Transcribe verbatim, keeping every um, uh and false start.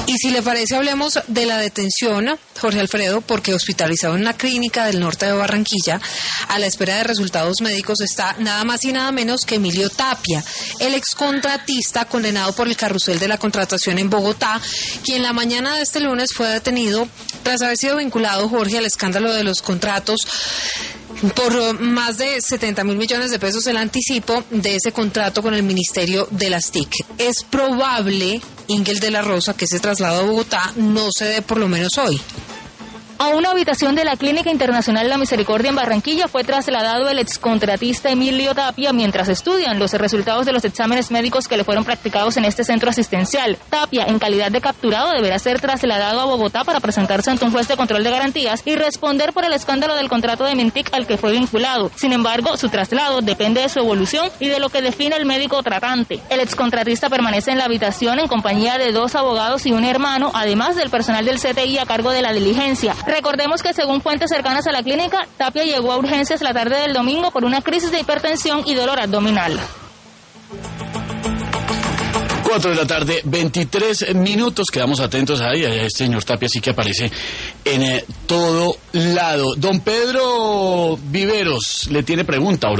Y si le parece, hablemos de la detención, Jorge Alfredo, porque hospitalizado en una clínica del norte de Barranquilla, a la espera de resultados médicos, está nada más y nada menos que Emilio Tapia, el excontratista condenado por el carrusel de la contratación en Bogotá, quien la mañana de este lunes fue detenido tras haber sido vinculado, Jorge, al escándalo de los contratos por más de setenta mil millones de pesos, el anticipo de ese contrato con el Ministerio de las T I C. Es probable, Ingel de la Rosa, que ese traslado a Bogotá no se dé por lo menos hoy. A una habitación de la Clínica Internacional La Misericordia en Barranquilla fue trasladado el excontratista Emilio Tapia mientras estudian los resultados de los exámenes médicos que le fueron practicados en este centro asistencial. Tapia, en calidad de capturado, deberá ser trasladado a Bogotá para presentarse ante un juez de control de garantías y responder por el escándalo del contrato de Mintic al que fue vinculado. Sin embargo, su traslado depende de su evolución y de lo que define el médico tratante. El excontratista permanece en la habitación en compañía de dos abogados y un hermano, además del personal del C T I a cargo de la diligencia. Recordemos que según fuentes cercanas a la clínica, Tapia llegó a urgencias la tarde del domingo por una crisis de hipertensión y dolor abdominal. Cuatro de la tarde, veintitrés minutos, quedamos atentos ahí, este señor Tapia sí que aparece en eh, todo lado. Don Pedro Viveros le tiene pregunta,